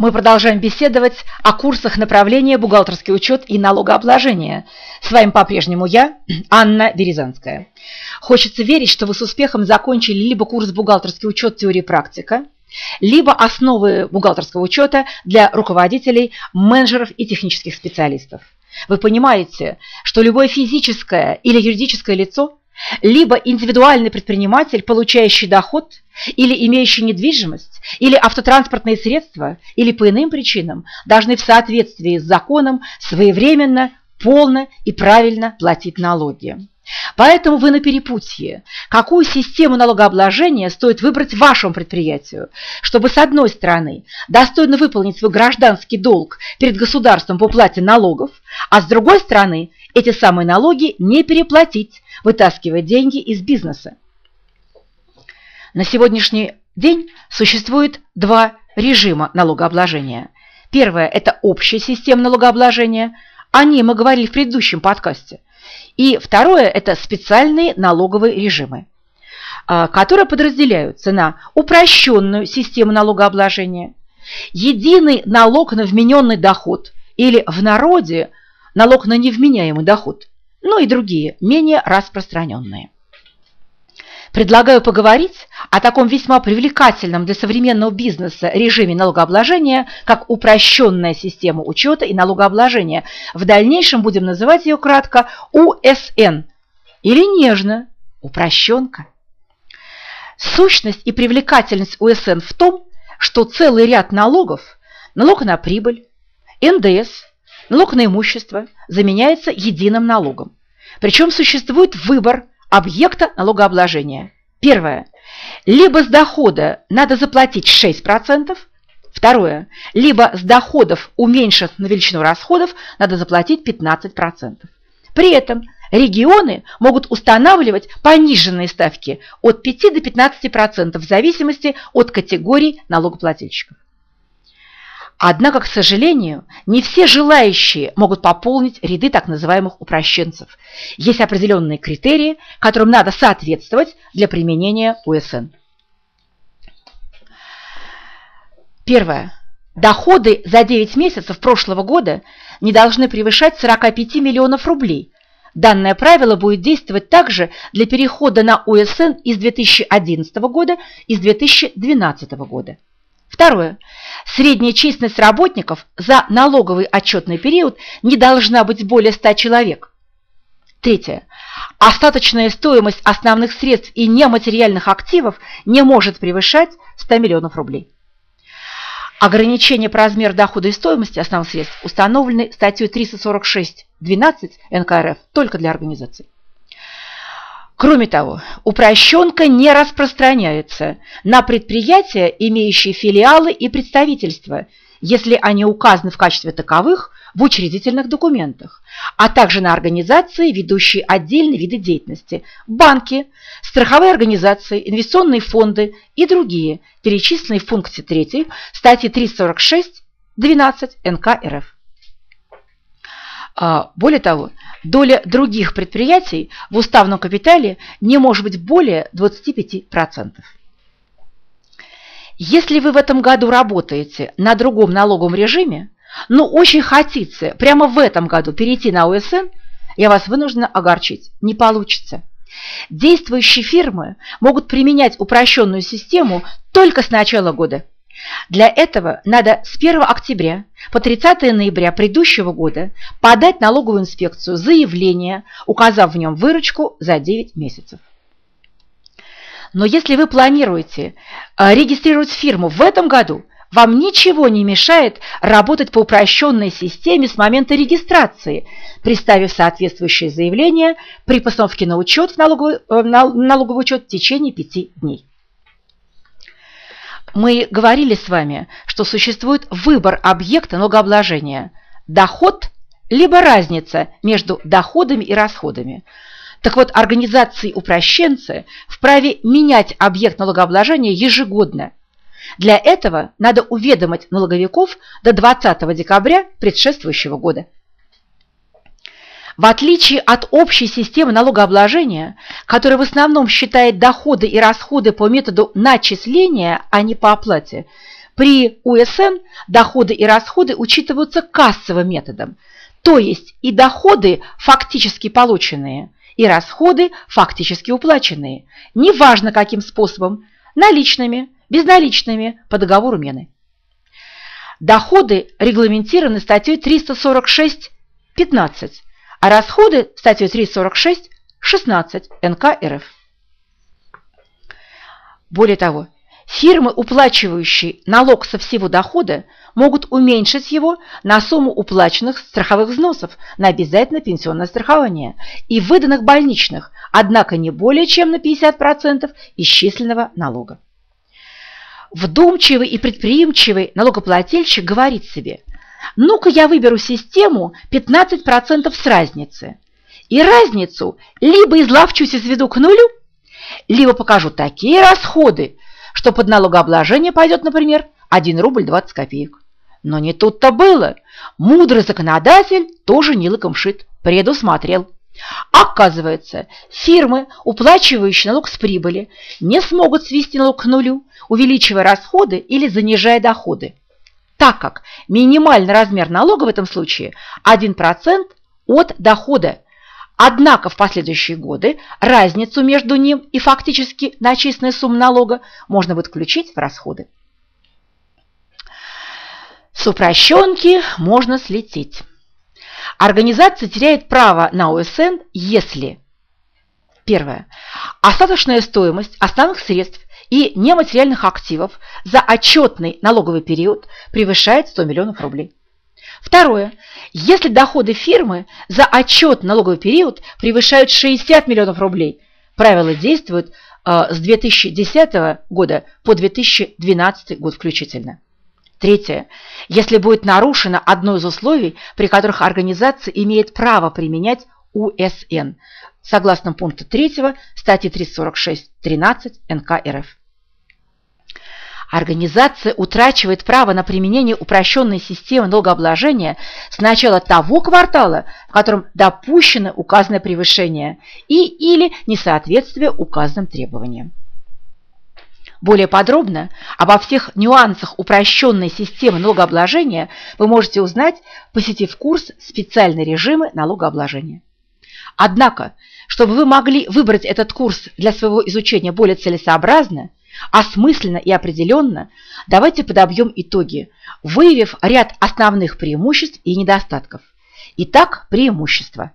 Мы продолжаем беседовать о курсах направления «Бухгалтерский учет и налогообложение». С вами по-прежнему я, Анна Березанская. Хочется верить, что вы с успехом закончили либо курс «Бухгалтерский учет. Теория и практика», либо «Основы бухгалтерского учета для руководителей, менеджеров и технических специалистов». Вы понимаете, что любое физическое или юридическое лицо, либо индивидуальный предприниматель, получающий доход, или имеющий недвижимость, или автотранспортные средства, или по иным причинам, должны в соответствии с законом своевременно, полно и правильно платить налоги. Поэтому вы на перепутье. Какую систему налогообложения стоит выбрать вашему предприятию, чтобы, с одной стороны, достойно выполнить свой гражданский долг перед государством по уплате налогов, а с другой стороны, эти самые налоги не переплатить, вытаскивая деньги из бизнеса. На сегодняшний день существует два режима налогообложения. Первое – это общая система налогообложения, о ней мы говорили в предыдущем подкасте. И второе – это специальные налоговые режимы, которые подразделяются на упрощенную систему налогообложения, единый налог на вмененный доход или в народе налог на невменяемый доход, ну и другие, менее распространенные. Предлагаю поговорить о таком весьма привлекательном для современного бизнеса режиме налогообложения, как упрощенная система учета и налогообложения. В дальнейшем будем называть ее кратко УСН или нежно упрощенка. Сущность и привлекательность УСН в том, что целый ряд налогов, налог на прибыль, НДС, налог на имущество заменяется единым налогом. Причем существует выбор объекта налогообложения. Первое. Либо с дохода надо заплатить 6%. Второе. Либо с доходов, уменьшив на величину расходов, надо заплатить 15%. При этом регионы могут устанавливать пониженные ставки от 5 до 15% в зависимости от категорий налогоплательщиков. Однако, к сожалению, не все желающие могут пополнить ряды так называемых упрощенцев. Есть определенные критерии, которым надо соответствовать для применения УСН. Первое. Доходы за 9 месяцев прошлого года не должны превышать 45 миллионов рублей. Данное правило будет действовать также для перехода на УСН из 2011 года и с 2012 года. Второе. Средняя численность работников за налоговый отчетный период не должна быть более 100 человек. Третье. Остаточная стоимость основных средств и нематериальных активов не может превышать 100 миллионов рублей. Ограничения по размеру дохода и стоимости основных средств установлены статьей 346.12 НК РФ только для организаций. Кроме того, упрощенка не распространяется на предприятия, имеющие филиалы и представительства, если они указаны в качестве таковых в учредительных документах, а также на организации, ведущие отдельные виды деятельности, банки, страховые организации, инвестиционные фонды и другие, перечисленные в пункте 3 статьи 346.12 НК РФ. Более того, доля других предприятий в уставном капитале не может быть более 25%. Если вы в этом году работаете на другом налоговом режиме, но очень хотите прямо в этом году перейти на УСН, я вас вынуждена огорчить. Не получится. Действующие фирмы могут применять упрощенную систему только с начала года. Для этого надо с 1 октября по 30 ноября предыдущего года подать налоговую инспекцию заявление, указав в нем выручку за 9 месяцев. Но если вы планируете регистрировать фирму в этом году, вам ничего не мешает работать по упрощенной системе с момента регистрации, представив соответствующее заявление при постановке на учет в налоговый учет в течение 5 дней. Мы говорили с вами, что существует выбор объекта налогообложения – доход, либо разница между доходами и расходами. Так вот, организации-упрощенцы вправе менять объект налогообложения ежегодно. Для этого надо уведомить налоговиков до 20 декабря предшествующего года. В отличие от общей системы налогообложения, которая в основном считает доходы и расходы по методу начисления, а не по оплате, При УСН доходы и расходы учитываются кассовым методом, то есть и доходы фактически полученные, и расходы фактически уплаченные, неважно каким способом, наличными, безналичными, по договору мены. Доходы регламентированы статьей 346.15, а расходы статьей 346.16 НК РФ. Более того, фирмы, уплачивающие налог со всего дохода, могут уменьшить его на сумму уплаченных страховых взносов на обязательное пенсионное страхование и выданных больничных, однако не более чем на 50% исчисленного налога. Вдумчивый и предприимчивый налогоплательщик говорит себе: ну-ка я выберу систему 15% с разницы, и разницу либо изловчусь и сведу к нулю, либо покажу такие расходы, что под налогообложение пойдет, например, 1 рубль 20 копеек. Но не тут-то было. Мудрый законодатель тоже не лыком шит, предусмотрел. Оказывается, фирмы, уплачивающие налог с прибыли, не смогут свести налог к нулю, увеличивая расходы или занижая доходы, так как минимальный размер налога в этом случае 1% от дохода. Однако в последующие годы разницу между ним и фактически начисленной суммой налога можно будет включить в расходы. С упрощенки можно слететь. Организация теряет право на ОСН, если: первое. Остаточная стоимость основных средств и нематериальных активов за отчетный налоговый период превышает 100 миллионов рублей. Второе. Если доходы фирмы за отчетный налоговый период превышают 60 миллионов рублей. Правила действуют с 2010 года по 2012 год включительно. Третье. Если будет нарушено одно из условий, при которых организация имеет право применять УСН, согласно пункту 3 статьи 346.13 НК РФ. Организация утрачивает право на применение упрощенной системы налогообложения с начала того квартала, в котором допущено указанное превышение или несоответствие указанным требованиям. Более подробно обо всех нюансах упрощенной системы налогообложения вы можете узнать, посетив курс «Специальные режимы налогообложения». Однако, чтобы вы могли выбрать этот курс для своего изучения более целесообразно, осмысленно и определенно, давайте подобьем итоги, выявив ряд основных преимуществ и недостатков. Итак, преимущества.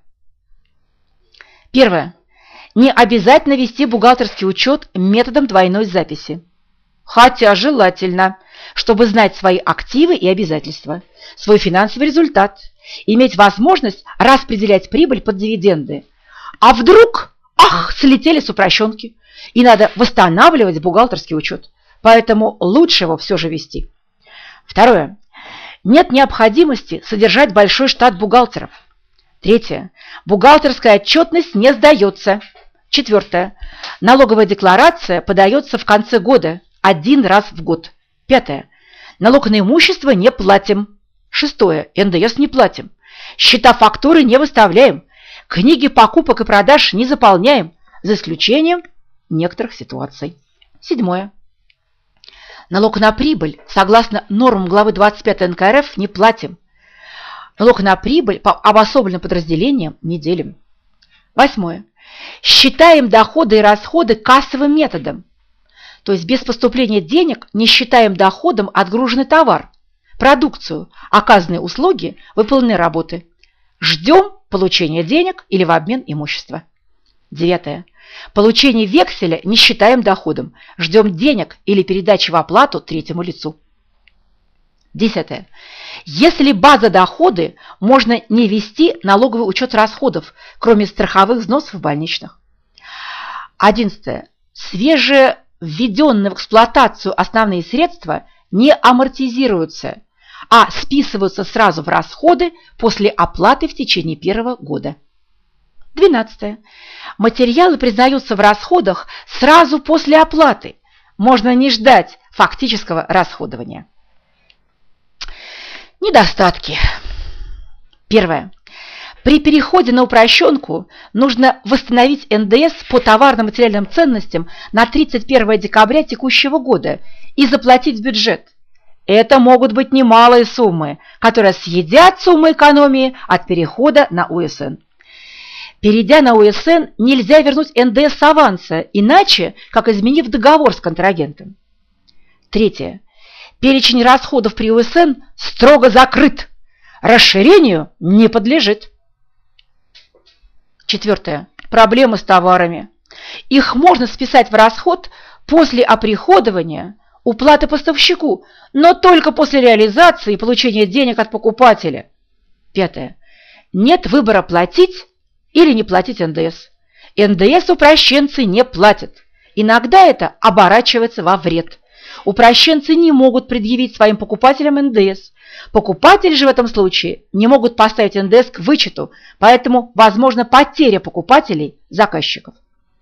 Первое. Не обязательно вести бухгалтерский учет методом двойной записи. Хотя желательно, чтобы знать свои активы и обязательства, свой финансовый результат, иметь возможность распределять прибыль под дивиденды. А вдруг, слетели с упрощенки, и надо восстанавливать бухгалтерский учет, поэтому лучше его все же вести. Второе. Нет необходимости содержать большой штат бухгалтеров. Третье. Бухгалтерская отчетность не сдается. Четвертое. Налоговая декларация подается в конце года, 1 раз в год. Пятое. Налог на имущество не платим. Шестое. НДС не платим. Счета фактуры не выставляем. Книги покупок и продаж не заполняем, за исключением некоторых ситуаций. Седьмое. Налог на прибыль, согласно нормам главы 25 НК РФ, не платим. Налог на прибыль по обособленным подразделениям не делим. Восьмое. Считаем доходы и расходы кассовым методом. То есть без поступления денег не считаем доходом отгруженный товар, продукцию, оказанные услуги, выполненные работы. Ждем получения денег или в обмен имущества. Девятое. Получение векселя не считаем доходом. Ждем денег или передачи в оплату третьему лицу. Десятое. Если база доходы, можно не вести налоговый учет расходов, кроме страховых взносов больничных. 11. Свежевведенные в эксплуатацию основные средства не амортизируются, а списываются сразу в расходы после оплаты в течение первого года. 12. Материалы признаются в расходах сразу после оплаты. Можно не ждать фактического расходования. Недостатки. Первое. При переходе на упрощенку нужно восстановить НДС по товарно-материальным ценностям на 31 декабря текущего года и заплатить в бюджет. это могут быть немалые суммы, которые съедят сумму экономии от перехода на УСН. Перейдя на УСН, нельзя вернуть НДС с аванса, иначе, как изменив договор с контрагентом. Третье. Перечень расходов при УСН строго закрыт. Расширению не подлежит. Четвертое. Проблемы с товарами. Их можно списать в расход после оприходования, уплаты поставщику, но только после реализации и получения денег от покупателя. Пятое. Нет выбора платить или не платить НДС. НДС упрощенцы не платят. Иногда это оборачивается во вред. Упрощенцы не могут предъявить своим покупателям НДС. Покупатели же в этом случае не могут поставить НДС к вычету, поэтому возможна потеря покупателей заказчиков.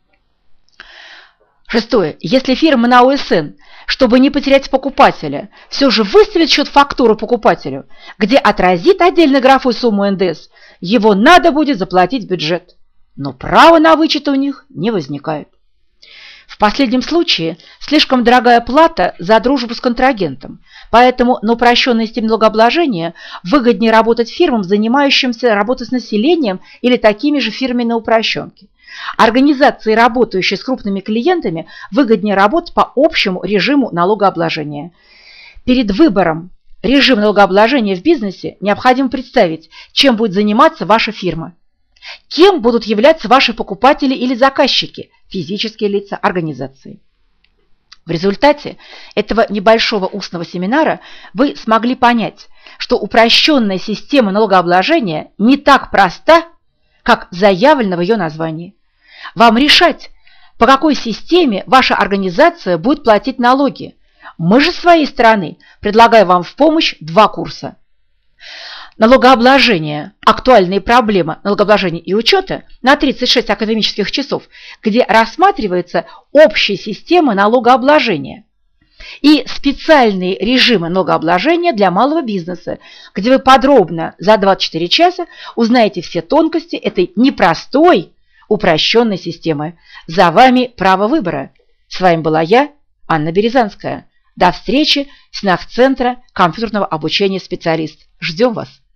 Шестое. Если фирма на УСН, чтобы не потерять покупателя, все же выставит счет-фактуру покупателю, где отразит отдельно графу сумму НДС, его надо будет заплатить в бюджет. Но права на вычет у них не возникает. В последнем случае слишком дорогая плата за дружбу с контрагентом, поэтому на упрощенной системе налогообложения выгоднее работать фирмам, занимающимся работой с населением или такими же фирмами на упрощенке. Организации, работающие с крупными клиентами, выгоднее работать по общему режиму налогообложения. Перед выбором режима налогообложения в бизнесе необходимо представить, чем будет заниматься ваша фирма. Кем будут являться ваши покупатели или заказчики, физические лица, организации. В результате этого небольшого устного семинара вы смогли понять, что упрощенная система налогообложения не так проста, как заявлено в ее названии. Вам решать, по какой системе ваша организация будет платить налоги. Мы же с своей стороны предлагаем вам в помощь 2 курса. Налогообложение. Актуальные проблемы налогообложения и учета на 36 академических часов, где рассматривается общая система налогообложения. И специальные режимы налогообложения для малого бизнеса, где вы подробно за 24 часа узнаете все тонкости этой непростой, упрощенной системы. За вами право выбора. С вами была я, Анна Березанская. До встречи в стенах Центра компьютерного обучения «Специалист». Ждем вас!